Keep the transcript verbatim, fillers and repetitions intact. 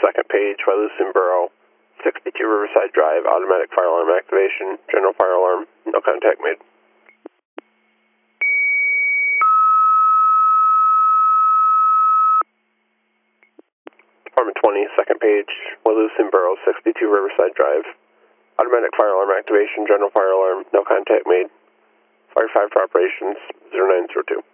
second page, Wyalusing Borough, sixty-two Riverside Drive, automatic fire alarm activation, general fire alarm, no contact made. Department twenty, second page, Wyalusing Borough, sixty-two Riverside Drive, automatic fire alarm activation, general fire alarm, no contact made. Fire five for operations, zero nine zero two.